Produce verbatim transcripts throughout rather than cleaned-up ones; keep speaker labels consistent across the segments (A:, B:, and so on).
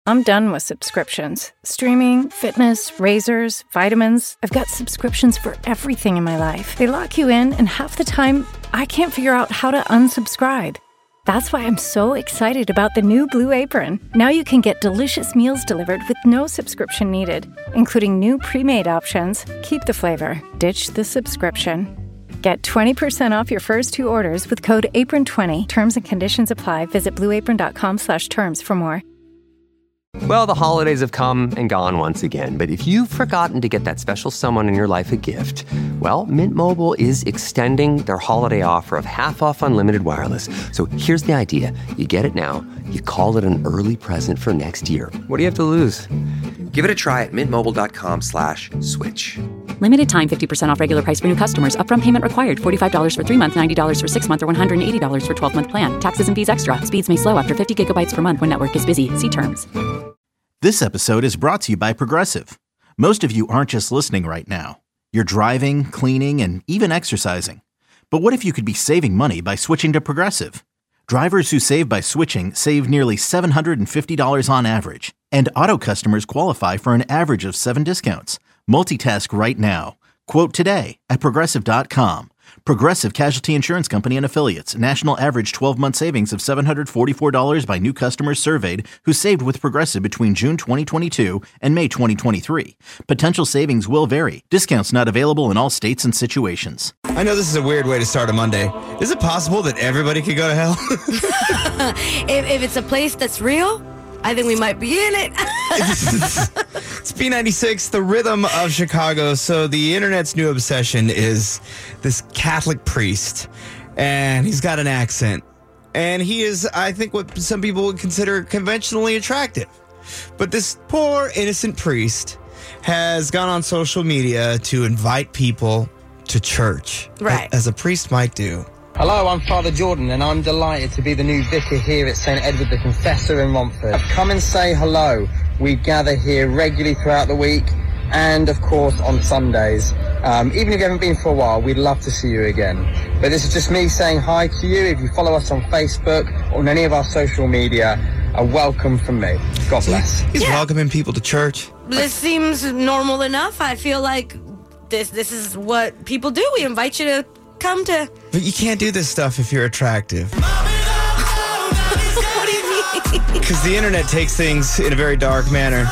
A: I'm done with subscriptions. Streaming, fitness, razors, vitamins. I've got subscriptions for everything in my life. They lock you in, and half the time, I can't figure out how to unsubscribe. That's why I'm so excited about the new Blue Apron. Now you can get delicious meals delivered with no subscription needed, including new pre-made options. Keep the flavor. Ditch the subscription. Get twenty percent off your first two orders with code apron twenty. Terms and conditions apply. Visit blueapron.com slash terms for more.
B: Well, the holidays have come and gone once again, but if you've forgotten to get that special someone in your life a gift, well, Mint Mobile is extending their holiday offer of half off unlimited wireless. So here's the idea. You get it now, you call it an early present for next year. What do you have to lose? Give it a try at mintmobile.com slash switch.
C: Limited time fifty percent off regular price for new customers. Upfront payment required. forty-five dollars for three months, ninety dollars for six months, or one hundred eighty dollars for twelve-month plan. Taxes and fees extra. Speeds may slow after fifty gigabytes per month when network is busy. See terms.
D: This episode is brought to you by Progressive. Most of you aren't just listening right now. You're driving, cleaning, and even exercising. But what if you could be saving money by switching to Progressive? Drivers who save by switching save nearly seven hundred fifty dollars on average. And auto customers qualify for an average of seven discounts. Multitask right now. Quote today at Progressive dot com. Progressive Casualty Insurance Company and Affiliates. National average twelve-month savings of seven hundred forty-four dollars by new customers surveyed who saved with Progressive between June twenty twenty-two and May twenty twenty-three. Potential savings will vary. Discounts not available in all states and situations.
E: I know this is a weird way to start a Monday. Is it possible that everybody could go to hell?
F: if, if it's a place that's real, I think we might be in it.
E: It's B ninety-six, the rhythm of Chicago. So the internet's new obsession is this Catholic priest, and he's got an accent. And he is, I think, what some people would consider conventionally attractive. But this poor, innocent priest has gone on social media to invite people to church.
F: Right.
E: As a priest might do.
G: Hello, I'm Father Jordan, and I'm delighted to be the new vicar here at Saint Edward the Confessor in Romford. Come and say hello. We gather here regularly throughout the week, and of course on Sundays. Um, even if you haven't been for a while, we'd love to see you again. But this is just me saying hi to you. If you follow us on Facebook or on any of our social media, a welcome from me. God bless.
E: He's
F: Yeah.
E: welcoming people to church.
F: This seems normal enough. I feel like this this is what people do. We invite you to come to...
E: But you can't do this stuff if you're attractive.
F: What do you mean?
E: Because the internet takes things in a very dark manner.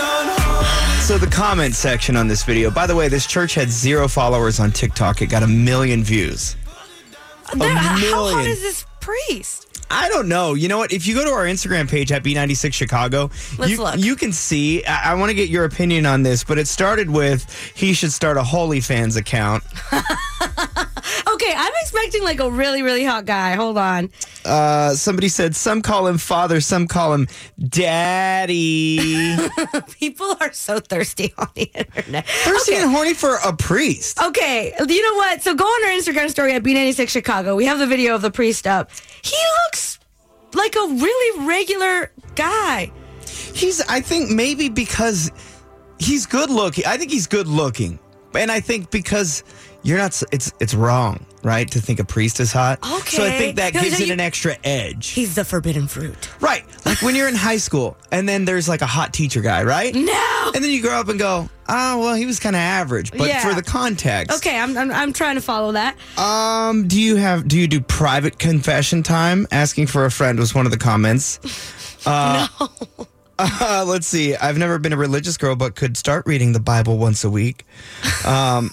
E: So the comment section on this video, by the way, this church had zero followers on TikTok. It got a million views.
F: There-
E: A
F: How
E: million.
F: hot is this priest?
E: I don't know. You know what? If you go to our Instagram page at B ninety-six Chicago,
F: Let's
E: you,
F: look.
E: you can see. I, I want to get your opinion on this, but it started with he should start a HolyFans account.
F: Okay, I'm expecting like a really, really hot guy. Hold on.
E: Uh, somebody said some call him father, some call him daddy.
F: People are so thirsty on the internet.
E: Thirsty
F: Okay.
E: and horny for a priest.
F: Okay, you know what? So go on our Instagram story at B ninety-six Chicago. We have the video of the priest up. He looks like a really regular guy.
E: He's, I think maybe because he's good looking. I think he's good looking. And I think because you're not, it's it's wrong, right? To think a priest is hot.
F: Okay.
E: So I think that
F: No,
E: gives
F: so
E: it
F: you-
E: an extra edge.
F: He's the forbidden fruit.
E: Right. Like when you're in high school and then there's like a hot teacher guy, right?
F: No.
E: And then you grow up and go, oh, well, he was kind of average. But
F: Yeah.
E: for the context.
F: Okay, I'm, I'm I'm trying to follow that.
E: Um, do you have, do you do private confession time? Asking for a friend was one of the comments. Uh,
F: no.
E: Uh, let's see. I've never been a religious girl, but could start reading the Bible once a week. Um,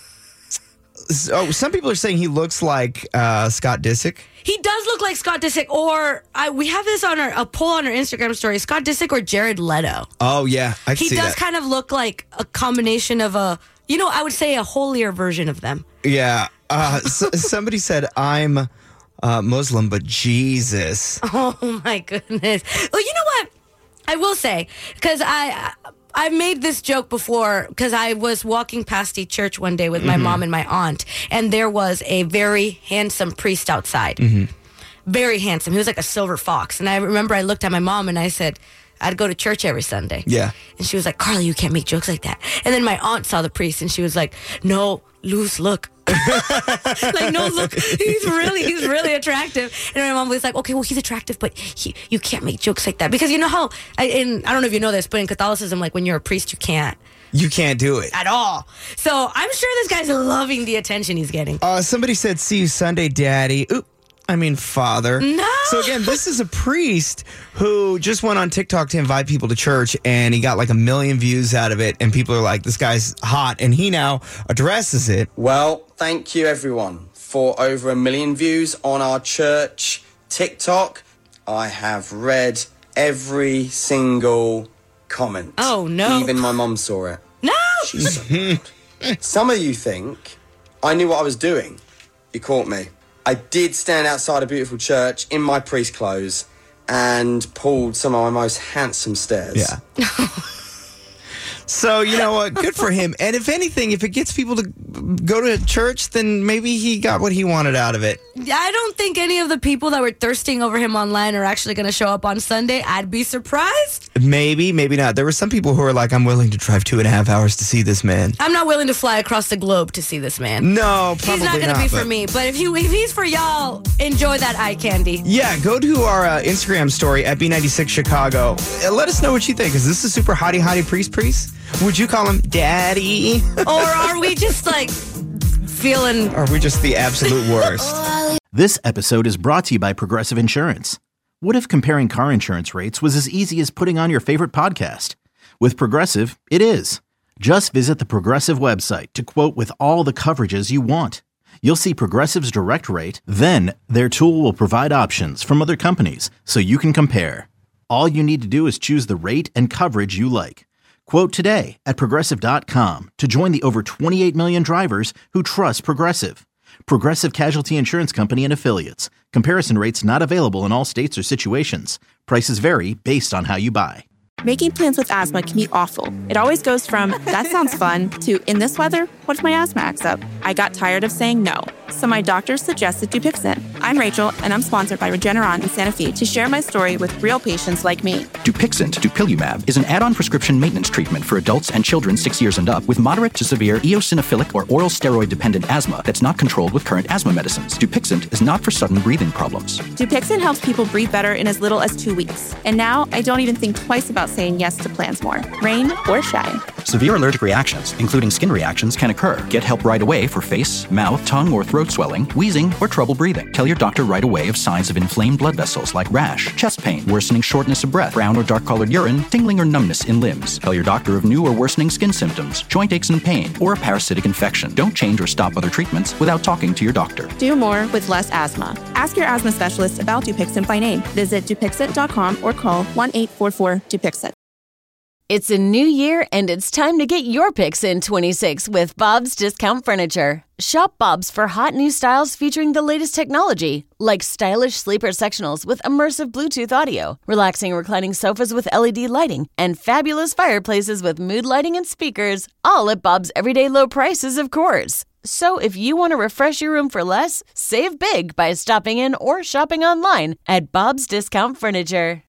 E: so some people are saying he looks like uh, Scott Disick.
F: He does look like Scott Disick, or I, we have this on our a poll on our Instagram story. Scott Disick or Jared Leto.
E: Oh yeah, I can
F: He
E: see
F: does
E: that.
F: kind of look like a combination of a, you know, I would say a holier version of them.
E: Yeah. Uh, so, somebody said I'm uh, Muslim, but Jesus.
F: Oh my goodness. Well, you know what? I will say, because I I made this joke before, because I was walking past a church one day with my
E: Mm-hmm.
F: mom and my aunt, and there was a very handsome priest outside.
E: Mm-hmm.
F: Very handsome. He was like a silver fox. And I remember I looked at my mom and I said, I'd go to church every Sunday.
E: Yeah.
F: And she was like, Carly, you can't make jokes like that. And then my aunt saw the priest and she was like, no, Luz, look, Like, no, look, he's really, he's really attractive. And my mom was like, okay, well, he's attractive, but he, you can't make jokes like that. Because you know how, I, in, I don't know if you know this, but in Catholicism, like when you're a priest, you can't.
E: You can't do it.
F: At all. So I'm sure this guy's loving the attention he's getting.
E: Uh, somebody said, see you Sunday, Daddy. Oop. I mean, father.
F: No.
E: So again, this is a priest who just went on TikTok to invite people to church, and he got like a million views out of it. And people are like, this guy's hot. And he now addresses it.
G: Well, thank you, everyone, for over a million views on our church TikTok. I have read every single comment.
F: Oh, no.
G: Even my mum saw it.
F: No.
G: She's so good. Some of you think I knew what I was doing. You caught me. I did stand outside a beautiful church in my priest clothes and pulled some of my most handsome stairs.
E: Yeah. So, you know what? Good for him. And if anything, if it gets people to go to church, then maybe he got what he wanted out of it.
F: I don't think any of the people that were thirsting over him online are actually going to show up on Sunday. I'd be surprised.
E: Maybe, maybe not. There were some people who were like, I'm willing to drive two and a half hours to see this man.
F: I'm not willing to fly across the globe to see this man.
E: No, probably not.
F: He's not going to be
E: but...
F: for me. But if, he, if he's for y'all, enjoy that eye candy.
E: Yeah, go to our uh, Instagram story at B ninety-six Chicago. Uh, let us know what you think. Is this a super hottie hottie priest priest? Would you call him daddy?
F: Or are we just like feeling...
E: Or are we just the absolute worst?
D: This episode is brought to you by Progressive Insurance. What if comparing car insurance rates was as easy as putting on your favorite podcast? With Progressive, it is. Just visit the Progressive website to quote with all the coverages you want. You'll see Progressive's direct rate, then their tool will provide options from other companies so you can compare. All you need to do is choose the rate and coverage you like. Quote today at Progressive dot com to join the over twenty-eight million drivers who trust Progressive. Progressive Casualty Insurance Company and Affiliates. Comparison rates not available in all states or situations. Prices vary based on how you buy.
H: Making plans with asthma can be awful. It always goes from, that sounds fun, to, in this weather, what if my asthma acts up? I got tired of saying no, so my doctor suggested Dupixent. I'm Rachel, and I'm sponsored by Regeneron and Sanofi to share my story with real patients like me.
I: Dupixent, dupilumab, is an add-on prescription maintenance treatment for adults and children six years and up with moderate to severe eosinophilic or oral steroid-dependent asthma that's not controlled with current asthma medicines. Dupixent is not for sudden breathing problems.
H: Dupixent helps people breathe better in as little as two weeks. And now, I don't even think twice about saying yes to plans more, rain or shine.
I: Severe allergic reactions, including skin reactions, can occur. Get help right away for face, mouth, tongue, or throat swelling, wheezing, or trouble breathing. Tell your doctor right away of signs of inflamed blood vessels like rash, chest pain, worsening shortness of breath, brown or dark-colored urine, tingling or numbness in limbs. Tell your doctor of new or worsening skin symptoms, joint aches and pain, or a parasitic infection. Don't change or stop other treatments without talking to your doctor.
H: Do more with less asthma. Ask your asthma specialist about Dupixent by name. Visit Dupixent dot com or call one eight four four Dupixent.
J: It's a new year, and it's time to get your picks in twenty-six with Bob's Discount Furniture. Shop Bob's for hot new styles featuring the latest technology, like stylish sleeper sectionals with immersive Bluetooth audio, relaxing reclining sofas with L E D lighting, and fabulous fireplaces with mood lighting and speakers, all at Bob's everyday low prices, of course. So if you want to refresh your room for less, save big by stopping in or shopping online at Bob's Discount Furniture.